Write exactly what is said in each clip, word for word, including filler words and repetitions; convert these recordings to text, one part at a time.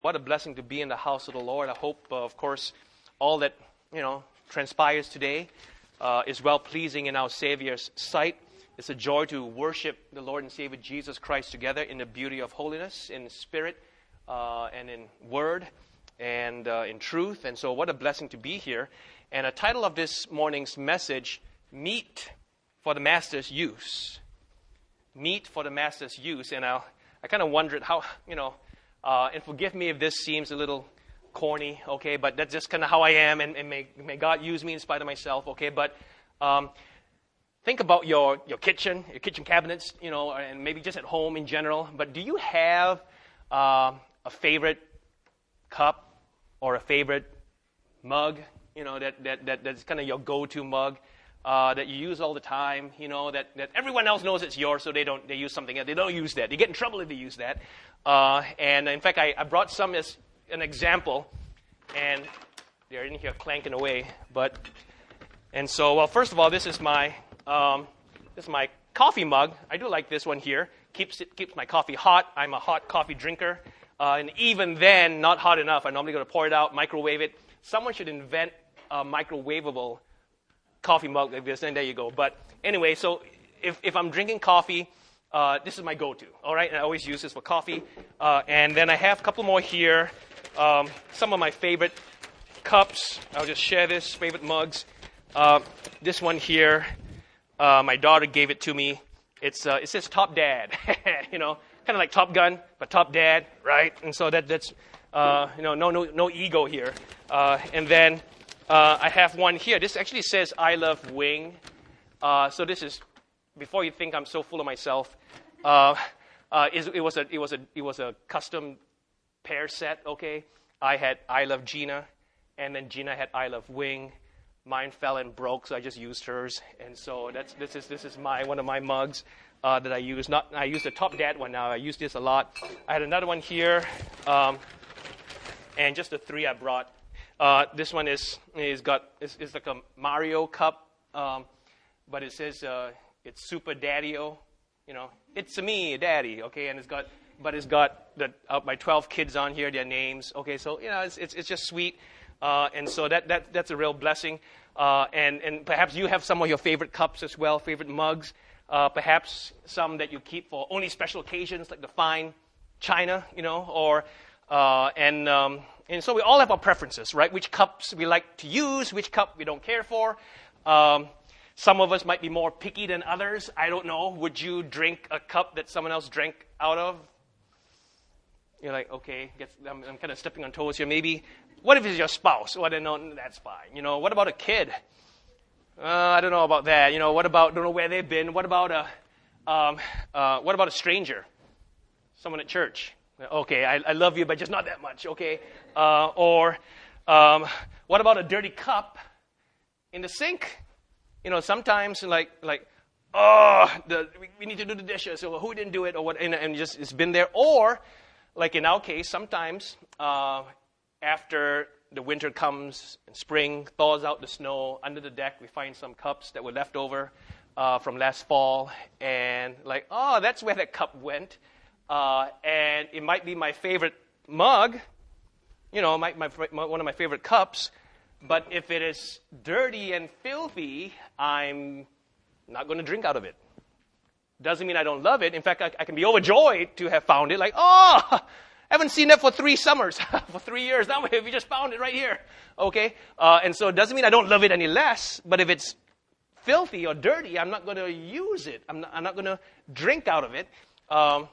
What a blessing to be in the house of the Lord. I hope, uh, of course, all that, you know, transpires today uh, is well-pleasing in our Savior's sight. It's a joy to worship the Lord and Savior Jesus Christ together in the beauty of holiness, in spirit, uh, and in word, and uh, in truth. And so what a blessing to be here. And the title of this morning's message, Meat for the Master's Use. Meat for the Master's Use. And I'll, I kind of wondered how, you know, Uh, and forgive me if this seems a little corny, okay, but that's just kind of how I am, and, and may, may God use me in spite of myself, okay, but um, think about your, your kitchen, your kitchen cabinets, you know, and maybe just at home in general, but do you have uh, a favorite cup or a favorite mug, you know, that, that, that that's kind of your go-to mug uh, that you use all the time, you know, that, that everyone else knows it's yours, so they don't, they use something else. They don't use that. They get in trouble if they use that. Uh, and in fact, I, I brought some as an example, and they're in here clanking away. But and so, well, first of all, this is my um, this is my coffee mug. I do like this one here. keeps it keeps my coffee hot. I'm a hot coffee drinker, uh, and even then, not hot enough. I'm normally going to pour it out, microwave it. Someone should invent a microwavable coffee mug like this, and there you go. But anyway, so if if I'm drinking coffee. Uh, this is my go-to, all right? And I always use this for coffee. Uh, and then I have a couple more here. Um, some of my favorite cups. I'll just share this, favorite mugs. Uh, this one here, uh, my daughter gave it to me. It's uh, it says Top Dad, you know, kind of like Top Gun, but Top Dad, right? And so that that's, uh, you know, no no no ego here. Uh, and then uh, I have one here. This actually says I Love Wing. Uh, so this is, before you think I'm so full of myself, uh, uh, it, it was a it was a it was a custom pair set. Okay, I had I Love Gina, and then Gina had I Love Wing. Mine fell and broke, so I just used hers, and so that's this is this is my one of my mugs uh, that I use. Not I use the Top Dad one now. I use this a lot. I had another one here, um, and just the three I brought. Uh, this one is is got is, is like a Mario cup, um, but it says. Uh, It's Super Daddy-O, you know. It's a me, Daddy, okay, and it's got, but it's got the uh, my twelve kids on here, their names, okay. So you know, it's it's, it's just sweet, uh, and so that that that's a real blessing. Uh, and and perhaps you have some of your favorite cups as well, favorite mugs, uh, perhaps some that you keep for only special occasions, like the fine china, you know, or uh, and um, and so we all have our preferences, right? Which cups we like to use, which cup we don't care for. Um, Some of us might be more picky than others. I don't know. Would you drink a cup that someone else drank out of? You're like, okay, guess I'm, I'm kind of stepping on toes here. Maybe, what if it's your spouse? Well, then, no, that's fine. You know, what about a kid? Uh, I don't know about that. You know, what about, don't know where they've been. What about a, um, uh, what about a stranger? Someone at church. Okay, I, I love you, but just not that much, okay? Uh, or um, what about a dirty cup in the sink? You know, sometimes like like oh, the, we, we need to do the dishes, or who didn't do it, or what, and, and just it's been there. Or like in our case, sometimes uh, after the winter comes and spring thaws out the snow under the deck, we find some cups that were left over uh, from last fall, and like oh, that's where that cup went. Uh, and it might be my favorite mug, you know, my, my, my one of my favorite cups. But if it is dirty and filthy, I'm not going to drink out of it. Doesn't mean I don't love it. In fact, I, I can be overjoyed to have found it. Like, oh, I haven't seen that for three summers, for three years. Now we just found it right here. Okay? Uh, and so it doesn't mean I don't love it any less. But if it's filthy or dirty, I'm not going to use it. I'm not, I'm not going to drink out of it. Um,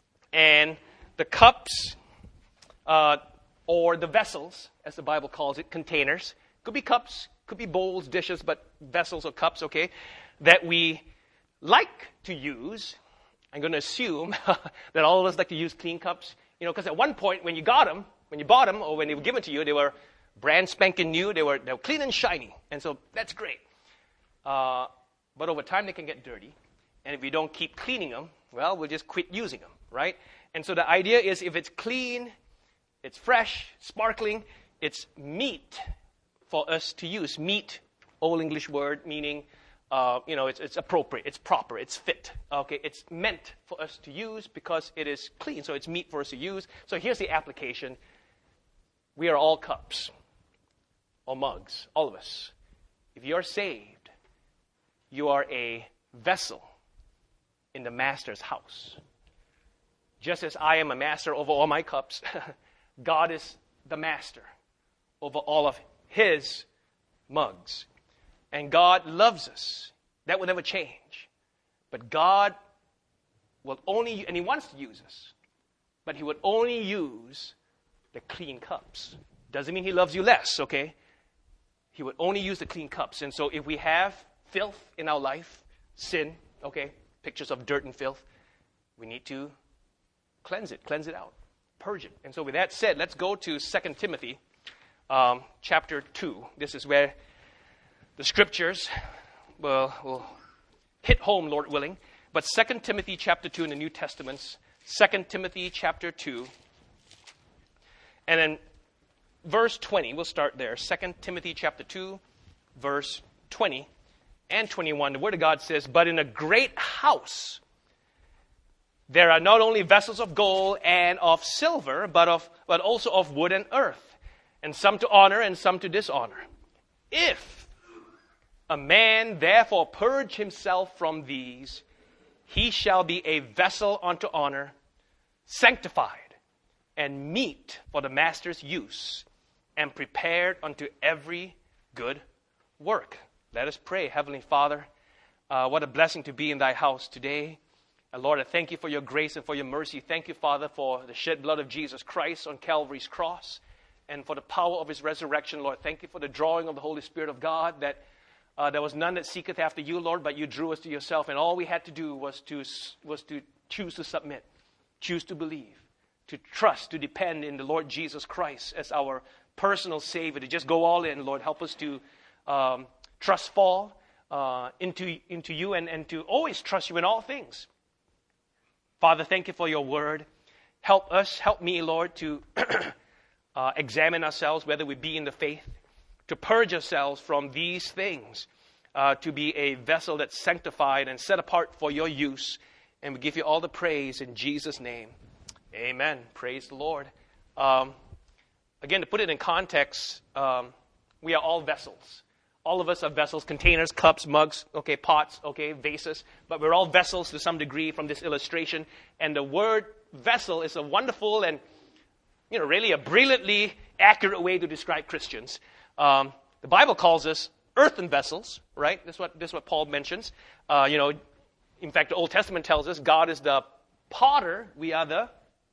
and the cups... Uh, or the vessels, as the Bible calls it, containers. Could be cups, could be bowls, dishes, but vessels or cups, okay, that we like to use. I'm going to assume that all of us like to use clean cups, you know, because at one point when you got them, when you bought them, or when they were given to you, they were brand spanking new, they were, they were clean and shiny, and so that's great. Uh, but over time they can get dirty, and if you don't keep cleaning them, well, we'll just quit using them, right? And so the idea is if it's clean, it's fresh, sparkling. It's meat for us to use. Meat, old English word, meaning, uh, you know, it's, it's appropriate, it's proper, it's fit. Okay, it's meant for us to use because it is clean. So it's meat for us to use. So here's the application. we are all cups or mugs, all of us. If you are saved, you are a vessel in the master's house. Just as I am a master over all my cups, God is the master over all of his mugs. And God loves us. That will never change. But God will only, and he wants to use us, but he would only use the clean cups. Doesn't mean he loves you less, okay? He would only use the clean cups. And so if we have filth in our life, sin, okay, pictures of dirt and filth, we need to cleanse it, cleanse it out, purge it. And so with that said, let's go to Second Timothy um, chapter two. This is where the scriptures will, will hit home, Lord willing. But Second Timothy chapter two in the New Testament, Second Timothy chapter two, and then verse twenty, we'll start there. Second Timothy chapter two, verse twenty and twenty-one. The Word of God says, "But in a great house there are not only vessels of gold and of silver, but of but also of wood and earth, and some to honor and some to dishonor. If a man therefore purge himself from these, he shall be a vessel unto honor, sanctified, and meet for the master's use, and prepared unto every good work." Let us pray. Heavenly Father, uh, what a blessing to be in thy house today. Uh, Lord, I thank you for your grace and for your mercy. Thank you, Father, for the shed blood of Jesus Christ on Calvary's cross and for the power of his resurrection, Lord. Thank you for the drawing of the Holy Spirit of God, that uh, there was none that seeketh after you, Lord, but you drew us to yourself. And all we had to do was to, was to choose to submit, choose to believe, to trust, to depend in the Lord Jesus Christ as our personal Savior, to just go all in, Lord. Help us to um, trust fall uh, into, into you and, and to always trust you in all things. Father, thank you for your word. Help us, help me, Lord, to uh, examine ourselves, whether we be in the faith, to purge ourselves from these things, uh, to be a vessel that's sanctified and set apart for your use. And we give you all the praise in Jesus' name. Amen. Praise the Lord. Um, again, to put it in context, um, we are all vessels. All of us are vessels, containers, cups, mugs, okay, pots, okay, vases. But we're all vessels to some degree from this illustration. And the word vessel is a wonderful and, you know, really a brilliantly accurate way to describe Christians. Um, the Bible calls us earthen vessels, right? That's what, that's what Paul mentions. Uh, you know, in fact, the Old Testament tells us God is the potter. We are the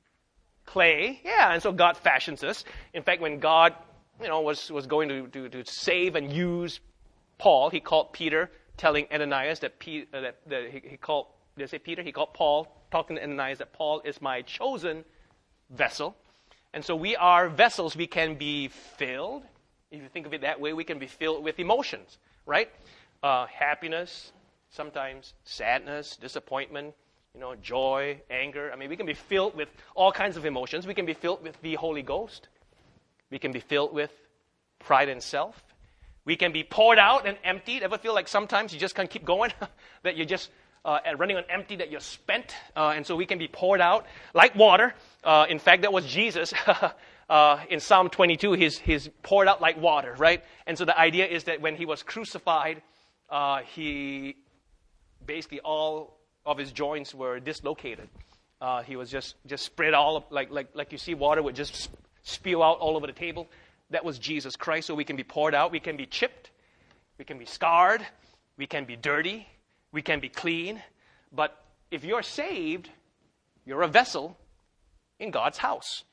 clay. Yeah, and so God fashions us. In fact, when God, you know, was, was going to, to, to save and use Paul, he called Peter, telling Ananias that, P, uh, that, that he, he called, did I say Peter? He called Paul, talking to Ananias that Paul is my chosen vessel. And so we are vessels. We can be filled. If you think of it that way, we can be filled with emotions, right? Uh, happiness, sometimes sadness, disappointment, you know, joy, anger. I mean, we can be filled with all kinds of emotions. We can be filled with the Holy Ghost. We can be filled with pride and self. We can be poured out and emptied. Ever feel like sometimes you just can't keep going? That you're just uh, running on empty, that you're spent? Uh, and so we can be poured out like water. Uh, in fact, that was Jesus. uh, in Psalm twenty-two, he's, he's poured out like water, right? And so the idea is that when he was crucified, uh, he basically all of his joints were dislocated. Uh, he was just, just spread all up, like, like, like you see water would just spew out all over the table. That was Jesus Christ. So we can be poured out. We can be chipped. We can be scarred. We can be dirty. We can be clean. But if you're saved, you're a vessel in God's house.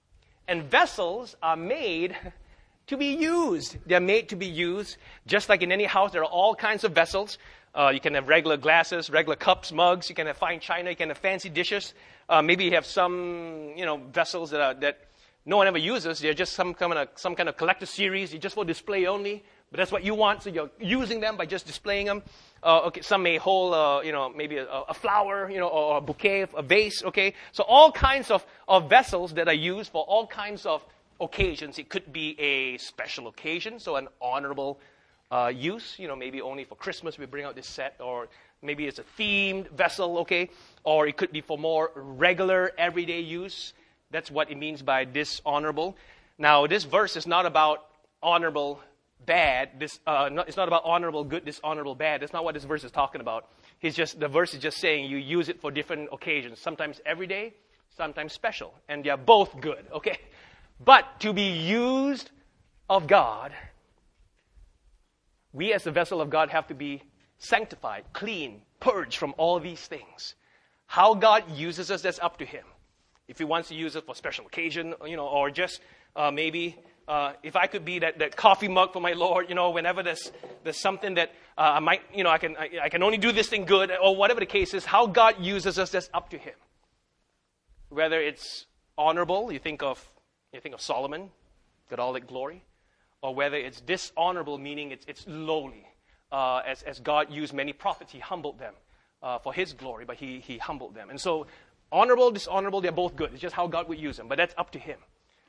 And vessels are made to be used. They're made to be used. Just like in any house, there are all kinds of vessels. Uh, you can have regular glasses, regular cups, mugs. You can have fine china. You can have fancy dishes. Uh, maybe you have some, you know, vessels that are, that no one ever uses. They're just some kind of some kind of collector series. You're just for display only. But that's what you want, so you're using them by just displaying them. Uh, okay, some may hold, uh, you know, maybe a, a flower, you know, or a bouquet, a vase. Okay, so all kinds of, of vessels that are used for all kinds of occasions. It could be a special occasion, so an honorable uh, use. You know, maybe only for Christmas we bring out this set, or maybe it's a themed vessel. Okay, or it could be for more regular, everyday use. That's what it means by dishonorable. Now, this verse is not about honorable bad. This uh, not, it's not about honorable good, dishonorable bad. That's not what this verse is talking about. He's just the verse is just saying you use it for different occasions. Sometimes every day, sometimes special, and they're both good. Okay, but to be used of God, we as the vessel of God have to be sanctified, clean, purged from all these things. How God uses us, that's up to Him. If He wants to use it for special occasion, you know, or just uh, maybe uh, if I could be that, that coffee mug for my Lord, you know, whenever there's there's something that uh, I might, you know, I can I, I can only do this thing good, or whatever the case is. How God uses us, that's up to Him. Whether it's honorable, you think of you think of Solomon, got all that glory, or whether it's dishonorable, meaning it's it's lowly. Uh, as as God used many prophets, He humbled them uh, for His glory, but He He humbled them, and so. Honorable, dishonorable, they're both good. It's just how God would use them, but that's up to Him.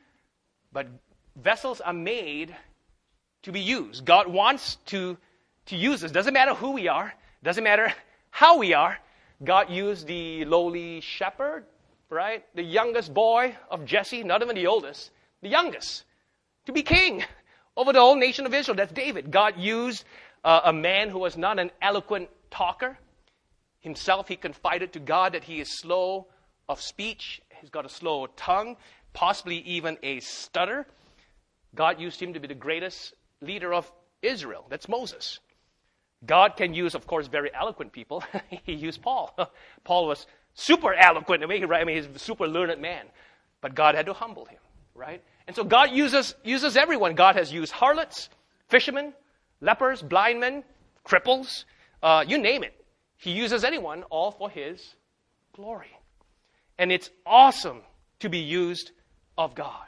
But vessels are made to be used. God wants to, to use us. Doesn't matter who we are. Doesn't matter how we are. God used the lowly shepherd, right? The youngest boy of Jesse, not even the oldest, the youngest, to be king over the whole nation of Israel. That's David. God used uh, a man who was not an eloquent talker. Himself, he confided to God that he is slow of speech. He's got a slow tongue, possibly even a stutter. God used him to be the greatest leader of Israel. That's Moses. God can use, of course, very eloquent people. He used Paul. Paul was super eloquent. I mean, right? I mean, he's a super learned man. But God had to humble him, right? And so God uses, uses everyone. God has used harlots, fishermen, lepers, blind men, cripples, uh, you name it. He uses anyone, all for His glory. And it's awesome to be used of God.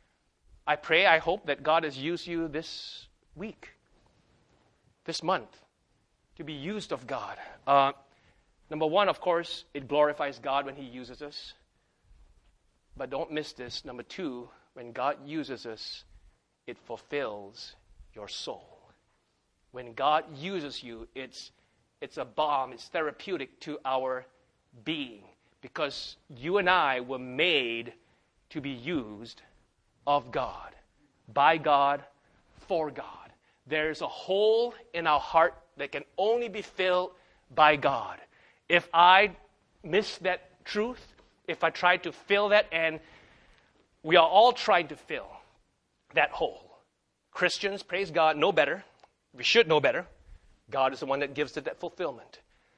I pray, I hope that God has used you this week, this month, to be used of God. Uh, number one, of course, it glorifies God when He uses us. But don't miss this. Number two, when God uses us, it fulfills your soul. When God uses you, it's It's a balm, it's therapeutic to our being, because you and I were made to be used of God, by God, for God. There's a hole in our heart that can only be filled by God. If I miss that truth, if I try to fill that, and we are all trying to fill that hole. Christians, praise God, know better. We should know better. God is the one that gives it that fulfillment.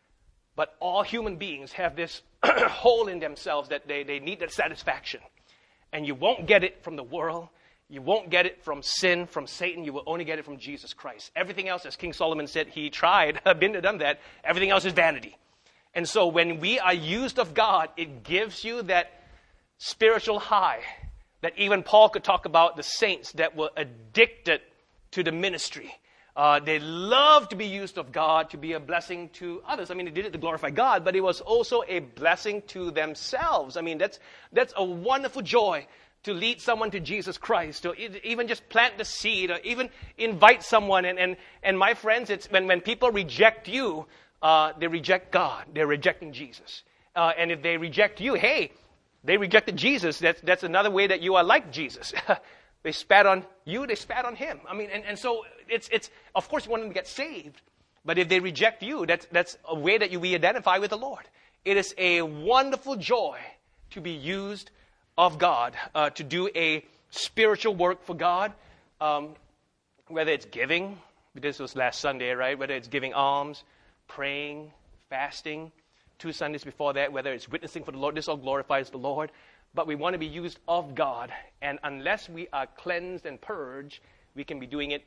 But all human beings have this hole in themselves that they, they need that satisfaction. And you won't get it from the world. You won't get it from sin, from Satan. You will only get it from Jesus Christ. Everything else, as King Solomon said, he tried, been to done that. Everything else is vanity. And so when we are used of God, it gives you that spiritual high that even Paul could talk about the saints that were addicted to the ministry. Uh, they loved to be used of God, to be a blessing to others. I mean, they did it to glorify God, but it was also a blessing to themselves. I mean, that's that's a wonderful joy to lead someone to Jesus Christ, to even just plant the seed, or even invite someone. And and, and my friends, it's when, when people reject you, uh, they reject God. They're rejecting Jesus. Uh, and if they reject you, hey, they rejected Jesus. That's, that's another way that you are like Jesus. They spat on you, they spat on him. I mean, and, and so it's, it's, of course you want them to get saved. But if they reject you, that's, that's a way that you we identify with the Lord. It is a wonderful joy to be used of God, uh, to do a spiritual work for God, um, whether it's giving, this was last Sunday, right? Whether it's giving alms, praying, fasting, two Sundays before that, whether it's witnessing for the Lord, this all glorifies the Lord. But we want to be used of God. And unless we are cleansed and purged, we can be doing it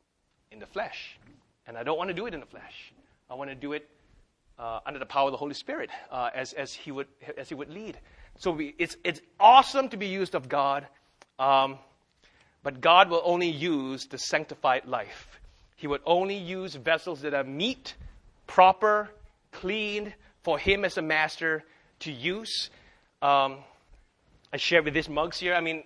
in the flesh. And I don't want to do it in the flesh. I want to do it uh, under the power of the Holy Spirit, uh, as as He would as He would lead. So we, it's it's awesome to be used of God, um, but God will only use the sanctified life. He would only use vessels that are meet, proper, cleaned for Him as a master to use. Um, I shared with these mugs here. I mean,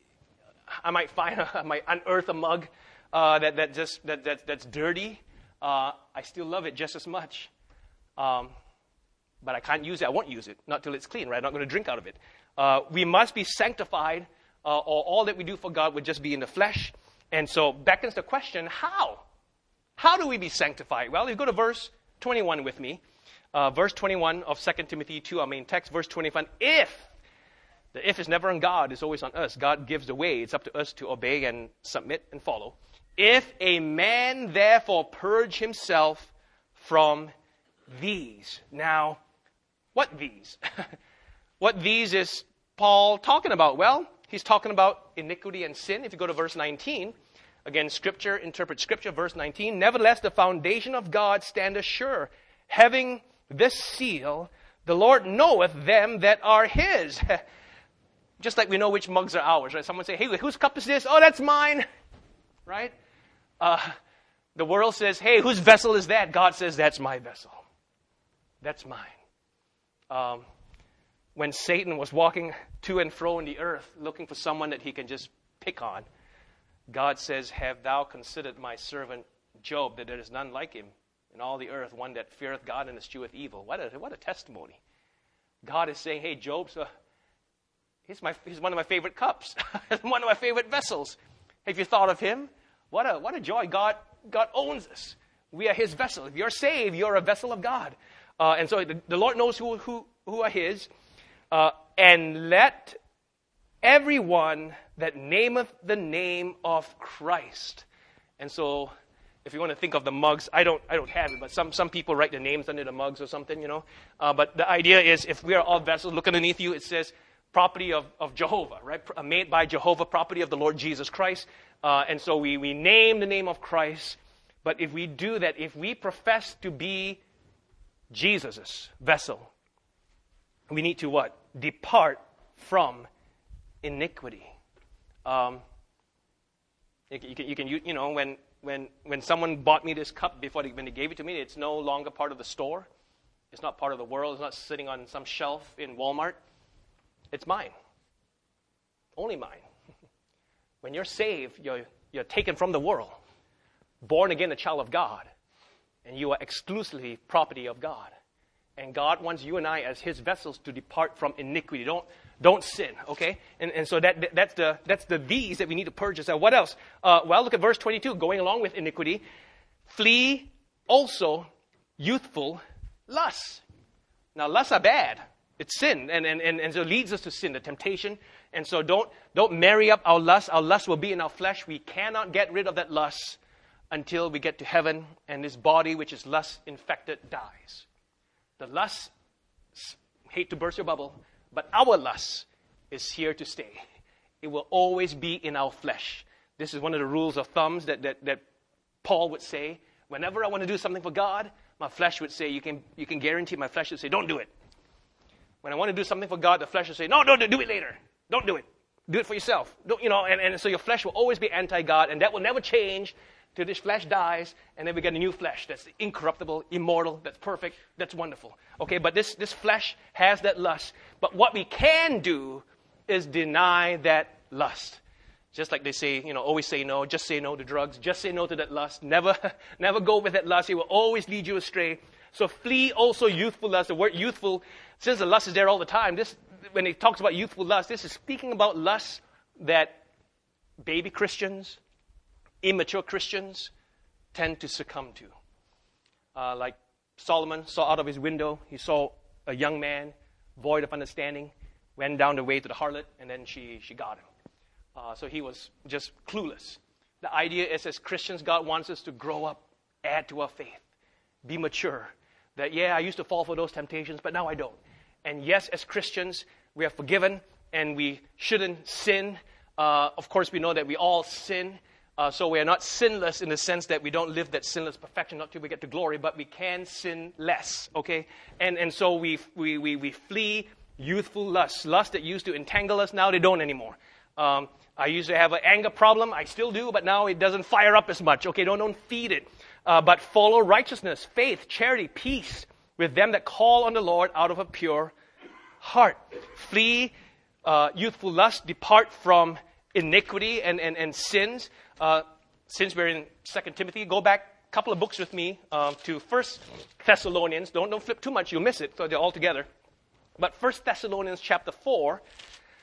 I might find, I might unearth a mug uh, that that just that, that that's dirty. Uh, I still love it just as much, um, but I can't use it. I won't use it not till it's clean. Right? I'm not going to drink out of it. Uh, we must be sanctified uh, or all that we do for God would just be in the flesh. And so beckons the question, how? How do we be sanctified? Well, you go to verse twenty-one with me. Uh, verse twenty-one of Second Timothy two, our main text. Verse twenty-one, if, the if is never on God, it's always on us. God gives the way. It's up to us to obey and submit and follow. If a man therefore purge himself from these. Now, what these? What these is Paul talking about? Well, he's talking about iniquity and sin. If you go to verse nineteen, again, Scripture, interpret Scripture, verse nineteen. Nevertheless, the foundation of God standeth sure, having this seal, the Lord knoweth them that are his. Just like we know which mugs are ours, right? Someone say, hey, whose cup is this? Oh, that's mine, right? Uh, the world says, hey, whose vessel is that? God says, that's my vessel. That's mine. Um, when Satan was walking to and fro in the earth, looking for someone that he can just pick on, God says, have thou considered my servant Job, that there is none like him in all the earth, one that feareth God and escheweth evil. What a, what a testimony. God is saying, hey, Job, so he's, my, he's one of my favorite cups, one of my favorite vessels. Have you thought of him? What a, what a joy. God, God owns us. We are his vessel. If you're saved, you're a vessel of God. Uh, and so the, the Lord knows who, who, who are his. Uh, and let everyone that nameth the name of Christ. And so if you want to think of the mugs, I don't I don't have it, but some, some people write their names under the mugs or something, you know. Uh, but the idea is if we are all vessels, look underneath you, it says property of, of Jehovah, right? Made by Jehovah, property of the Lord Jesus Christ. Uh, and so we, we name the name of Christ. But if we do that, if we profess to be Jesus' vessel, we need to what? Depart from iniquity. Um, you can, you can, you can, you know, when when when someone bought me this cup before they, when they gave it to me, it's no longer part of the store. It's not part of the world. It's not sitting on some shelf in Walmart. It's mine. Only mine. When you're saved, you're you're taken from the world, born again, a child of God, and you are exclusively property of God. And God wants you and I as his vessels to depart from iniquity. Don't don't sin, okay? And and so that that's the that's the these that we need to purge ourselves. What else? Uh, well, look at verse twenty-two. Going along with iniquity, flee also youthful lusts. Now, lusts are bad. It's sin, and and and, and so it leads us to sin, the temptation. And so don't don't marry up our lust. Our lust will be in our flesh. We cannot get rid of that lust until we get to heaven, and this body, which is lust infected, dies. The lust, hate to burst your bubble, but our lust is here to stay. It will always be in our flesh. This is one of the rules of thumbs that, that, that Paul would say. Whenever I want to do something for God, my flesh would say, you can, you can guarantee my flesh would say, don't do it. When I want to do something for God, the flesh would say, no, don't do it later. Don't do it. Do it for yourself. Don't, you know, and, and so your flesh will always be anti-God, and that will never change till this flesh dies, and then we get a new flesh that's incorruptible, immortal, that's perfect, that's wonderful. Okay, but this, this flesh has that lust. But what we can do is deny that lust. Just like they say, you know, always say no, just say no to drugs, just say no to that lust. Never, never go with that lust. It will always lead you astray. So flee also youthful lust. The word youthful, since the lust is there all the time, this, when it talks about youthful lust, this is speaking about lust that baby Christians, immature Christians tend to succumb to. Uh, like Solomon saw out of his window, he saw a young man, void of understanding, went down the way to the harlot, and then she, she got him. Uh, so he was just clueless. The idea is, as Christians, God wants us to grow up, add to our faith, be mature. That, yeah, I used to fall for those temptations, but now I don't. And yes, as Christians, we are forgiven, and we shouldn't sin. Uh, of course, we know that we all sin. Uh, so we are not sinless in the sense that we don't live that sinless perfection not till we get to glory, but we can sin less, okay? And and so we we we, we flee youthful lust. Lust that used to entangle us, now they don't anymore. Um, I used to have an anger problem. I still do, but now it doesn't fire up as much. Okay, don't, don't feed it. Uh, but follow righteousness, faith, charity, peace with them that call on the Lord out of a pure heart. Flee uh, youthful lust. Depart from iniquity and, and, and sins. Uh, since we're in Second Timothy, go back a couple of books with me um, to First Thessalonians. Don't, don't flip too much. You'll miss it, so they're all together. But First Thessalonians chapter four.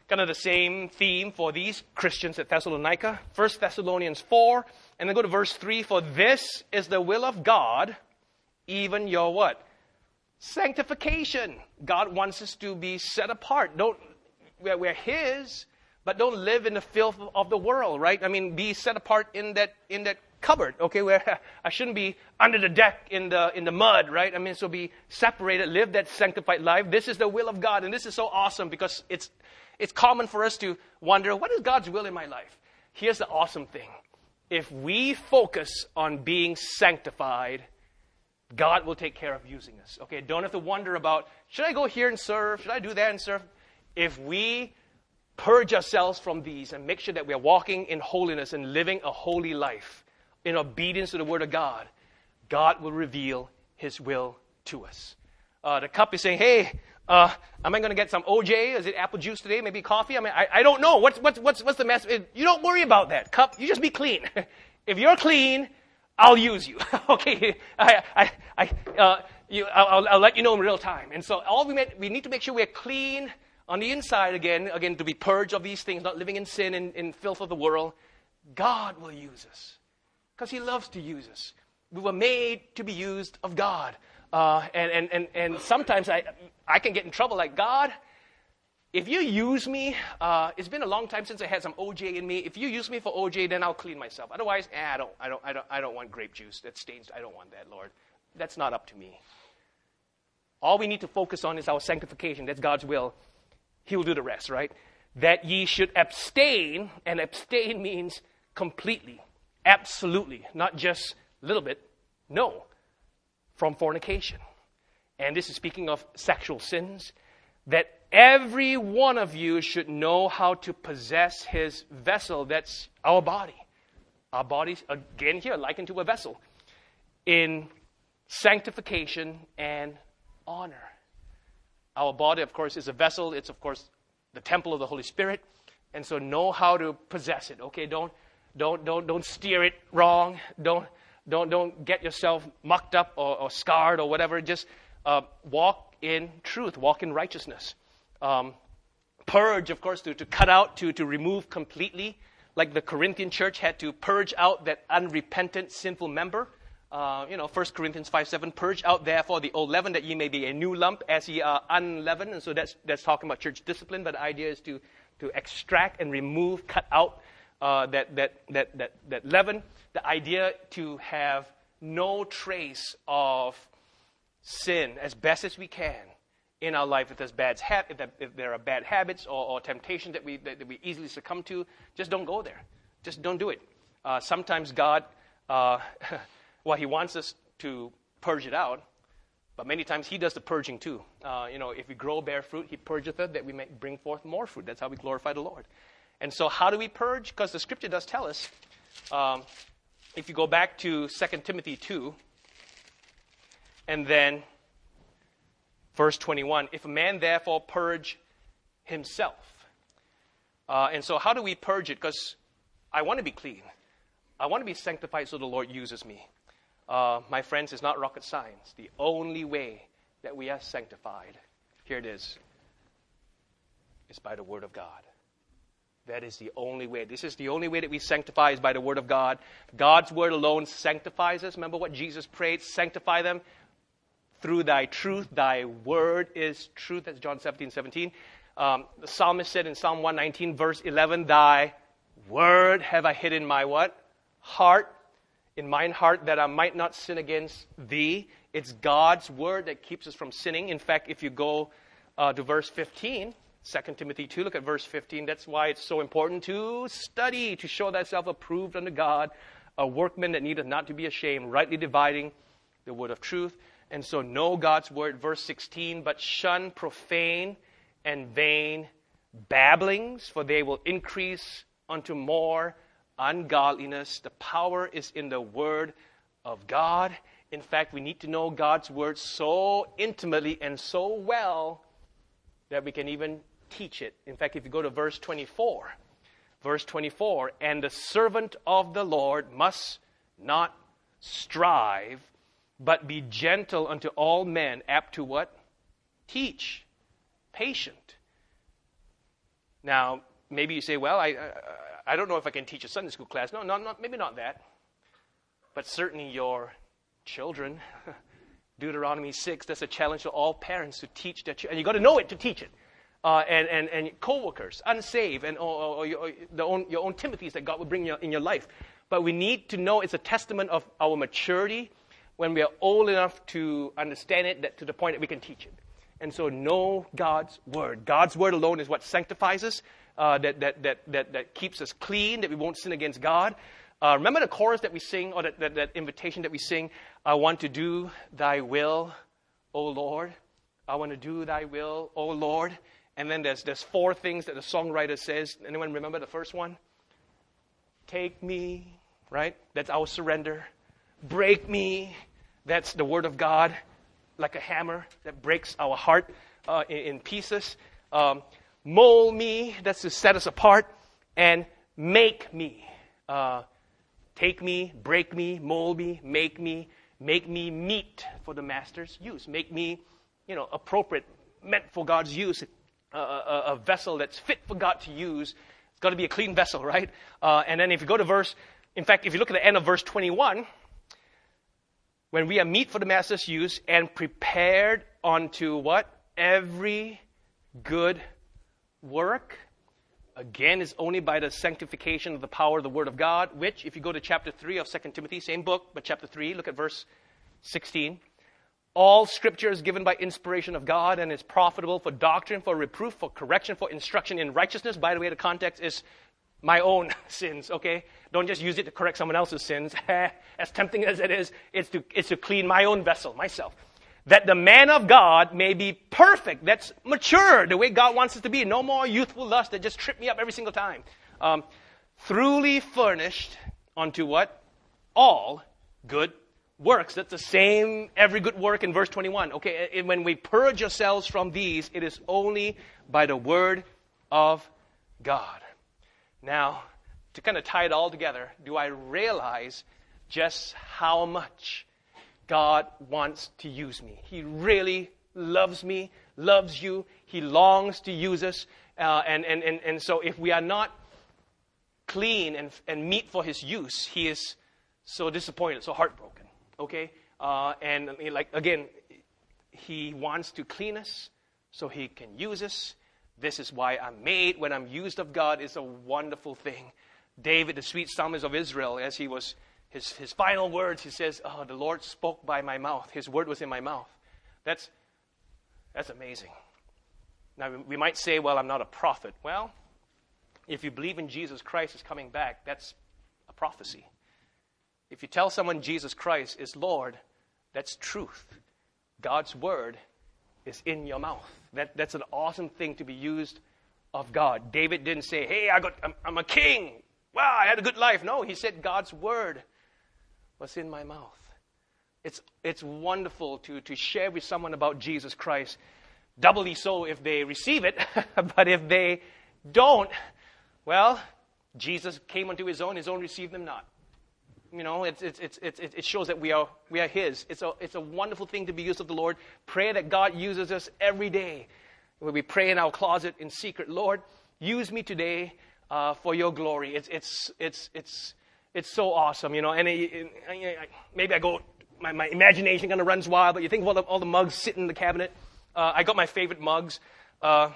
kind of the same theme for these Christians at Thessalonica. First Thessalonians four, and then go to verse three. For this is the will of God, even your what? Sanctification. God wants us to be set apart. Don't, we're, we're His, but don't live in the filth of the world, right? I mean, be set apart in that in that cupboard, okay? Where I shouldn't be under the deck in the in the mud, right? I mean, so be separated, live that sanctified life. This is the will of God, and this is so awesome because it's it's common for us to wonder, what is God's will in my life? Here's the awesome thing: if we focus on being sanctified, God will take care of using us. Okay, don't have to wonder about, should I go here and serve? Should I do that and serve? If we purge ourselves from these and make sure that we are walking in holiness and living a holy life in obedience to the Word of God, God will reveal His will to us. Uh, the cup is saying, hey, uh, am I going to get some O J? Is it apple juice today? Maybe coffee? I mean, I, I don't know. What's, what's, what's, what's the mess? You don't worry about that. Cup, you just be clean. If you're clean, I'll use you. Okay, I, I, I, uh, you, I'll, I'll let you know in real time. And so all we make, we need to make sure we're clean on the inside again, again to be purged of these things, not living in sin and in filth of the world. God will use us because He loves to use us. We were made to be used of God. Uh, and, and, and, and sometimes I, I can get in trouble like, God, if you use me, uh, it's been a long time since I had some O J in me. If you use me for O J, then I'll clean myself. Otherwise, eh, I don't, I don't, I don't, I don't want grape juice that stains. I don't want that, Lord. That's not up to me. All we need to focus on is our sanctification. That's God's will. He will do the rest, right? That ye should abstain, and abstain means completely, absolutely, not just a little bit. No, from fornication. And this is speaking of sexual sins. That every one of you should know how to possess his vessel. That's our body. Our bodies, again here, likened to a vessel. In sanctification and honor. Our body, of course, is a vessel. It's, of course, the temple of the Holy Spirit. And so know how to possess it. Okay, don't don't don't don't steer it wrong. Don't don't don't get yourself mucked up or, or scarred or whatever. Just uh, walk in truth, walk in righteousness. Um, purge, of course, to, to cut out, to, to remove completely, like the Corinthian church had to purge out that unrepentant, sinful member. Uh, you know, First Corinthians five seven, purge out therefore the old leaven, that ye may be a new lump, as ye are unleavened. And so that's that's talking about church discipline, but the idea is to to extract and remove, cut out uh, that, that that that that leaven. The idea to have no trace of sin as best as we can in our life. If there's bad ha- if, there, if there are bad habits or, or temptation that we that, that we easily succumb to, just don't go there. Just don't do it. Uh, sometimes God. Uh, Well, He wants us to purge it out, but many times He does the purging too. Uh, you know, if we grow, bear fruit, He purgeth it that we may bring forth more fruit. That's how we glorify the Lord. And so how do we purge? Because the Scripture does tell us, um, if you go back to Second Timothy two, and then verse twenty-one, if a man therefore purge himself. Uh, and so how do we purge it? Because I want to be clean. I want to be sanctified so the Lord uses me. Uh, my friends, it's not rocket science. The only way that we are sanctified, here it is, is by the Word of God. That is the only way. This is the only way that we sanctify is by the Word of God. God's Word alone sanctifies us. Remember what Jesus prayed? Sanctify them through thy truth. Thy Word is truth. That's John seventeen seventeen. Um, the psalmist said in Psalm one nineteen, verse eleven, thy Word have I hid in my what? Heart. In mine heart, that I might not sin against thee. It's God's word that keeps us from sinning. In fact, if you go uh, to verse fifteen, Second Timothy two, look at verse fifteen. That's why it's so important to study, to show thyself approved unto God, a workman that needeth not to be ashamed, rightly dividing the word of truth. And so know God's word. Verse sixteen, but shun profane and vain babblings, for they will increase unto more ungodliness. The power is in the Word of God. In fact, we need to know God's Word so intimately and so well that we can even teach it. In fact, if you go to verse twenty-four, verse twenty-four, and the servant of the Lord must not strive, but be gentle unto all men, apt to what? Teach, patient. Now, maybe you say, well, I, I I don't know if I can teach a Sunday school class. No, not, not maybe not that. But certainly your children. Deuteronomy six, that's a challenge to all parents to teach their children. And you got to know it to teach it. Uh, and, and, and co-workers, unsaved, and or, or, or your, or the own, your own Timothys that God will bring in your, in your life. But we need to know it's a testament of our maturity when we are old enough to understand it, that to the point that we can teach it. And so know God's word. God's word alone is what sanctifies us, uh, that, that, that, that, that keeps us clean, that we won't sin against God. Uh, remember the chorus that we sing, or that, that, that invitation that we sing, I want to do thy will, O Lord. I want to do thy will, O Lord. And then there's there's four things that the songwriter says. Anyone remember the first one? Take me, right? That's our surrender. Break me. That's the word of God, like a hammer that breaks our heart uh, in, in pieces. Um, mold me. That's to set us apart. And make me. Uh, take me, break me, mold me, make me, make me meet for the master's use. Make me, you know, appropriate, meant for God's use. A, a, a vessel that's fit for God to use. It's got to be a clean vessel, right? Uh, and then if you go to verse, in fact, if you look at the end of verse twenty-one, when we are meet for the master's use and prepared unto what? Every good work. Again, is only by the sanctification of the power of the word of God, which, if you go to chapter three of Second Timothy, same book, but chapter three, look at verse sixteen. All scripture is given by inspiration of God and is profitable for doctrine, for reproof, for correction, for instruction in righteousness. By the way, the context is my own sins, okay? Don't just use it to correct someone else's sins. As tempting as it is, it's to, it's to clean my own vessel, myself. That the man of God may be perfect. That's mature, the way God wants us to be. No more youthful lust that just trip me up every single time. Um, truly furnished unto what? All good works. That's the same every good work in verse twenty-one. Okay, and when we purge ourselves from these, it is only by the word of God. Now, to kind of tie it all together, do I realize just how much God wants to use me? He really loves me, loves you. He longs to use us. Uh, and, and, and, and so if we are not clean and, and meet for his use, he is so disappointed, so heartbroken. Okay, uh, and I mean, like again, he wants to clean us so he can use us. This is why I'm made. When I'm used of God, it's a wonderful thing. David, the sweet psalmist of Israel, as he was his his final words, he says, "Oh, the Lord spoke by my mouth. His word was in my mouth." That's that's amazing. Now we might say, "Well, I'm not a prophet." Well, if you believe in Jesus Christ is coming back, that's a prophecy. If you tell someone Jesus Christ is Lord, that's truth. God's word is in your mouth. That, that's an awesome thing to be used of God. David didn't say, hey, I got, I'm, I'm a king. Wow, I had a good life. No, he said God's word was in my mouth. It's, it's wonderful to, to share with someone about Jesus Christ. Doubly so if they receive it. But if they don't, well, Jesus came unto his own, his own received them not. You know, it's, it's, it's, it's, it shows that we are we are his. It's a, it's a wonderful thing to be used of the Lord. Pray that God uses us every day. When we pray in our closet in secret, Lord, use me today uh, for your glory. It's it's it's it's it's so awesome, you know. And it, it, it, maybe I go, my, my imagination kind of runs wild, but you think of all the, all the mugs sitting in the cabinet. Uh, I got my favorite mugs. Uh,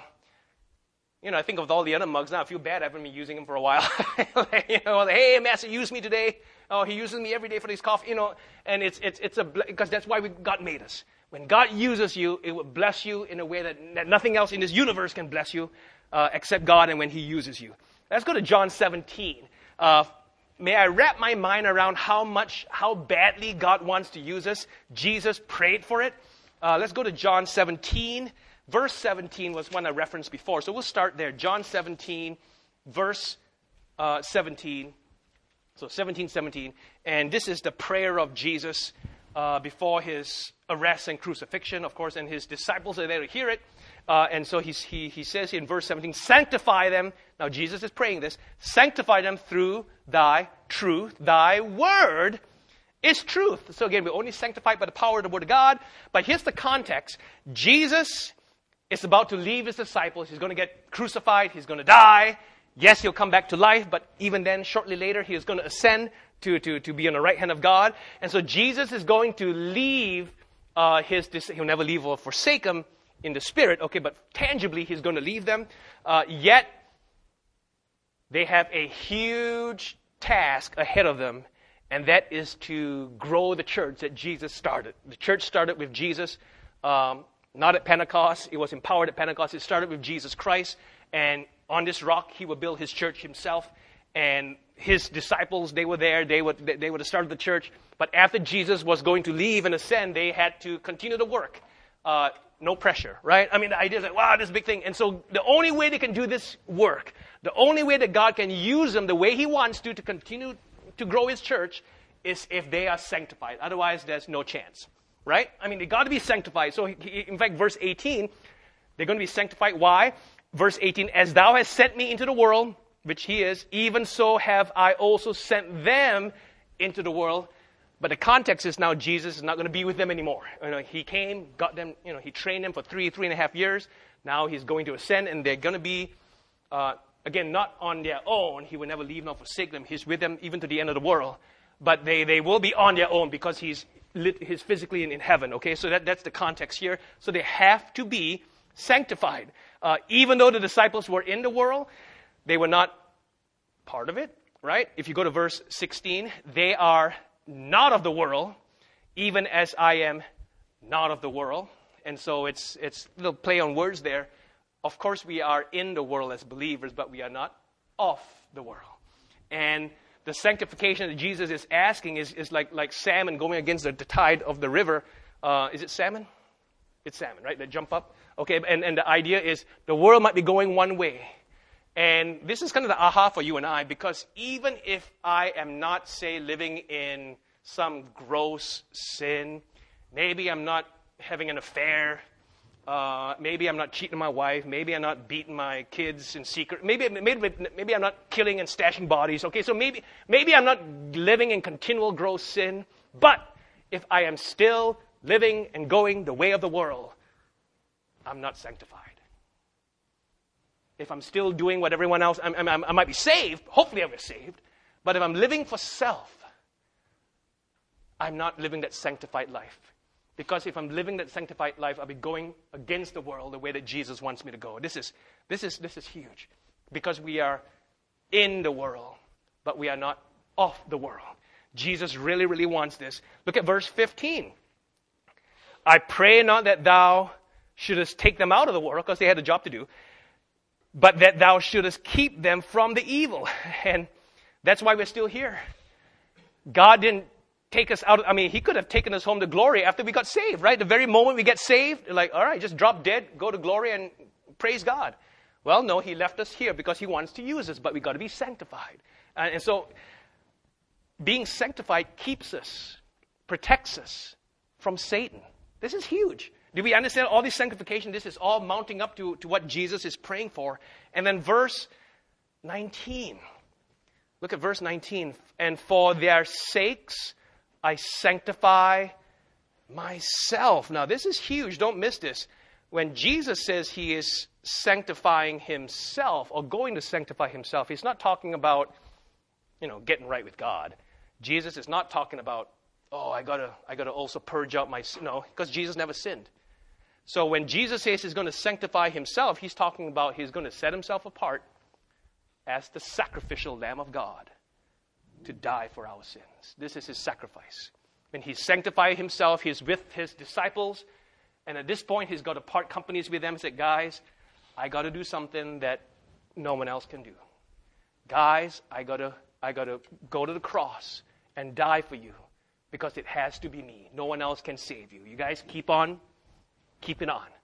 You know, I think of all the other mugs now. I feel bad. I haven't been using them for a while. Like, you know, like, hey, Master, use me today. Oh, he uses me every day for these coffee. You know, and it's it's it's a because that's why we, God made us. When God uses you, it will bless you in a way that, that nothing else in this universe can bless you uh, except God and when He uses you. Let's go to John seventeen. Uh, may I wrap my mind around how much, how badly God wants to use us? Jesus prayed for it. Uh, let's go to John seventeen. Verse seventeen was one I referenced before. So we'll start there. John seventeen, verse uh, seventeen. So seventeen, seventeen. And this is the prayer of Jesus uh, before his arrest and crucifixion, of course, and his disciples are there to hear it. Uh, and so he's, he, he says in verse seventeen, sanctify them. Now Jesus is praying this. Sanctify them through thy truth. Thy word is truth. So again, we're only sanctified by the power of the word of God. But here's the context. Jesus is about to leave his disciples. He's going to get crucified. He's going to die. Yes, he'll come back to life, but even then, shortly later, he is going to ascend to, to, to be on the right hand of God. And so Jesus is going to leave uh, his, he'll never leave or forsake them in the spirit, okay, but tangibly, he's going to leave them. Uh, yet, they have a huge task ahead of them, and that is to grow the church that Jesus started. The church started with Jesus, um, not at Pentecost. It was empowered at Pentecost. It started with Jesus Christ, and on this rock, he would build his church himself. And his disciples, they were there. They would, they would have started the church. But after Jesus was going to leave and ascend, they had to continue the work. Uh, no pressure, right? I mean, the idea is like, wow, this big thing. And so the only way they can do this work, the only way that God can use them the way he wants to to continue to grow his church is if they are sanctified. Otherwise, there's no chance, right? I mean, they got to be sanctified. So, he, in fact, verse eighteen, they're going to be sanctified. Why? Verse eighteen, as thou hast sent me into the world, which he is, even so have I also sent them into the world. But the context is now Jesus is not going to be with them anymore. You know, he came, got them, you know, he trained them for three, three and a half years. Now he's going to ascend, and they're going to be, uh, again, not on their own. He will never leave nor forsake them. He's with them even to the end of the world. But they, they will be on their own because he's, lit, he's physically in, in heaven. Okay, so that, that's the context here. So they have to be sanctified. Uh, even though the disciples were in the world, they were not part of it, right? If you go to verse sixteen, they are not of the world, even as I am not of the world. And so it's it's a little play on words there. Of course, we are in the world as believers, but we are not of the world. And the sanctification that Jesus is asking is, is like, like salmon going against the, the tide of the river. Uh, is it salmon? It's salmon, right? They jump up. Okay, and, and the idea is the world might be going one way. And this is kind of the aha for you and I, because even if I am not, say, living in some gross sin, maybe I'm not having an affair, uh, maybe I'm not cheating my wife, maybe I'm not beating my kids in secret, maybe, maybe, maybe I'm not killing and stashing bodies, okay, so maybe, maybe I'm not living in continual gross sin, but if I am still living and going the way of the world, I'm not sanctified. If I'm still doing what everyone else, I'm, I'm, I might be saved. Hopefully I'll be saved. But if I'm living for self, I'm not living that sanctified life. Because if I'm living that sanctified life, I'll be going against the world the way that Jesus wants me to go. This is, this is, this is huge. Because we are in the world, but we are not of the world. Jesus really, really wants this. Look at verse fifteen. I pray not that thou shouldest take them out of the world, because they had a job to do, but that thou shouldest keep them from the evil. And that's why we're still here. God didn't take us out. I mean, he could have taken us home to glory after we got saved, right? The very moment we get saved, like, all right, just drop dead, go to glory and praise God. Well, no, he left us here because he wants to use us, but we got to be sanctified. Uh, and so being sanctified keeps us, protects us from Satan. This is huge. Do we understand all this sanctification? This is all mounting up to, to what Jesus is praying for. And then verse nineteen. Look at verse nineteen. And for their sakes I sanctify myself. Now this is huge. Don't miss this. When Jesus says he is sanctifying himself or going to sanctify himself, he's not talking about, you know, getting right with God. Jesus is not talking about, oh, I gotta, I gotta also purge out my sin. No, because Jesus never sinned. So when Jesus says he's going to sanctify himself, he's talking about he's going to set himself apart as the sacrificial Lamb of God to die for our sins. This is his sacrifice. When he sanctified himself, he's with his disciples. And at this point, he's got to part companies with them and say, guys, I got to do something that no one else can do. Guys, I got to, I got to go to the cross and die for you because it has to be me. No one else can save you. You guys keep on. Keep it on.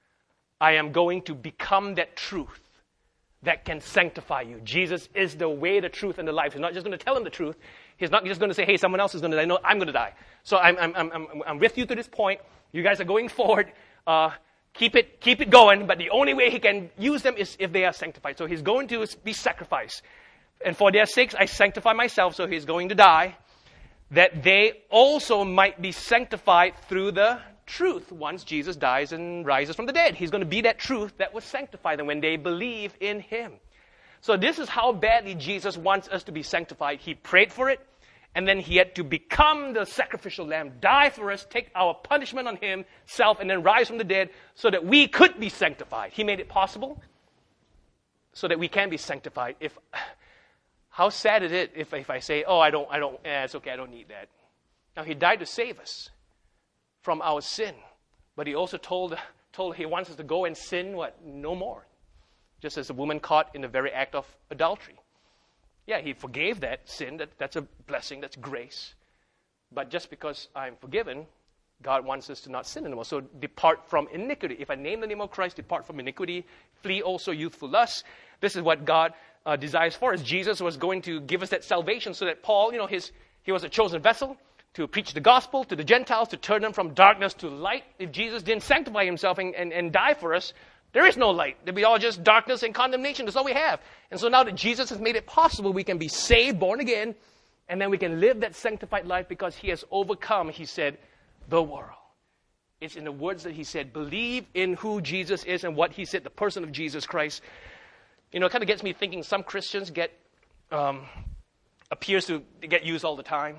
I am going to become that truth that can sanctify you. Jesus is the way, the truth, and the life. He's not just going to tell him the truth. He's not just going to say, hey, someone else is going to die. No, I'm going to die. So I'm, I'm, I'm, I'm, I'm with you to this point. You guys are going forward. Uh, keep it, keep it going. But the only way he can use them is if they are sanctified. So he's going to be sacrificed. And for their sakes, I sanctify myself. So he's going to die, that they also might be sanctified through the truth once Jesus dies and rises from the dead. He's going to be that truth that will sanctify them when they believe in him. So this is how badly Jesus wants us to be sanctified. He prayed for it, and then he had to become the sacrificial lamb, die for us, take our punishment on himself, and then rise from the dead so that we could be sanctified. He made it possible so that we can be sanctified. If How sad is it if, if I say, oh, I don't, I don't, eh, it's okay, I don't need that. Now, he died to save us from our sin. But he also told, told he wants us to go and sin, what? No more. Just as a woman caught in the very act of adultery. Yeah, he forgave that sin. That, that's a blessing. That's grace. But just because I'm forgiven, God wants us to not sin anymore. So depart from iniquity. If I name the name of Christ, depart from iniquity. Flee also youthful lusts. This is what God uh, desires for us. Jesus was going to give us that salvation so that Paul, you know, his he was a chosen vessel to preach the gospel to the Gentiles, to turn them from darkness to light. If Jesus didn't sanctify himself and, and, and die for us, there is no light. There'll be all just darkness and condemnation. That's all we have. And so now that Jesus has made it possible, we can be saved, born again, and then we can live that sanctified life because he has overcome, he said, the world. It's in the words that he said, believe in who Jesus is and what he said, the person of Jesus Christ. You know, it kind of gets me thinking some Christians get, um, appears to get used all the time.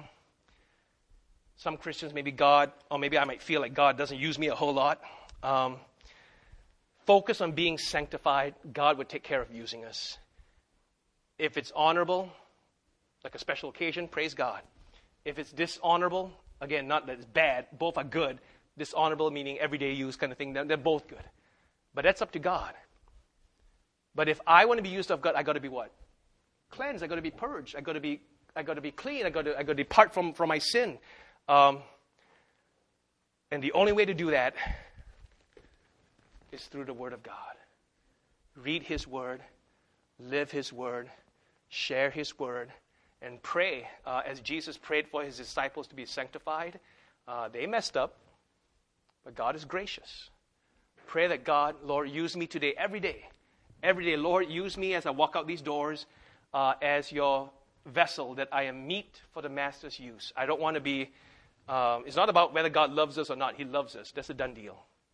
Some Christians, maybe God, or maybe I might feel like God doesn't use me a whole lot. Um, focus on being sanctified. God would take care of using us. If it's honorable, like a special occasion, praise God. If it's dishonorable, again, not that it's bad, both are good. Dishonorable meaning everyday use kind of thing, they're both good. But that's up to God. But if I want to be used of God, I got to be what? Cleansed. I got to be purged. I got to be, I got to be clean. I got to, I got to depart from, from my sin. Um, and the only way to do that is through the Word of God. Read His Word, live His Word, share His Word, and pray. Uh, as Jesus prayed for His disciples to be sanctified, uh, they messed up, but God is gracious. Pray that God, Lord, use me today, every day. Every day, Lord, use me as I walk out these doors uh, as your vessel, that I am meet for the Master's use. I don't want to be, um, it's not about whether God loves us or not. He loves us. That's a done deal.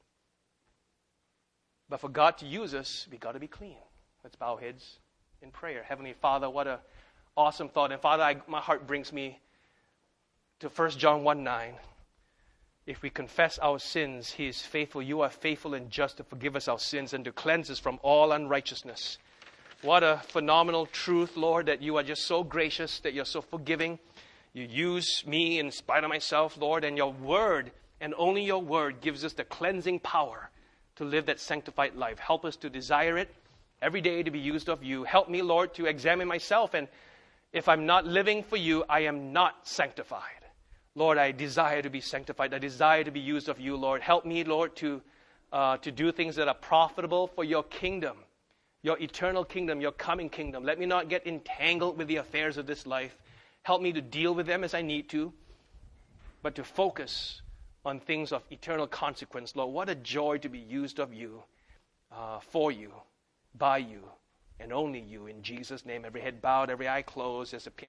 But for God to use us, we got to be clean. Let's bow our heads in prayer. Heavenly Father, what an awesome thought. And Father, I, my heart brings me to First John one nine. If we confess our sins, He is faithful. You are faithful and just to forgive us our sins and to cleanse us from all unrighteousness. What a phenomenal truth, Lord, that you are just so gracious, that you're so forgiving. You use me in spite of myself, Lord, and your word, and only your word, gives us the cleansing power to live that sanctified life. Help us to desire it every day, to be used of you. Help me, Lord, to examine myself, and if I'm not living for you, I am not sanctified. Lord, I desire to be sanctified. I desire to be used of you, Lord. Help me, Lord, to uh, to do things that are profitable for your kingdom, your eternal kingdom, your coming kingdom. Let me not get entangled with the affairs of this life. Help me to deal with them as I need to, but to focus on things of eternal consequence. Lord, what a joy to be used of you, uh, for you, by you, and only you. In Jesus' name, every head bowed, every eye closed. As a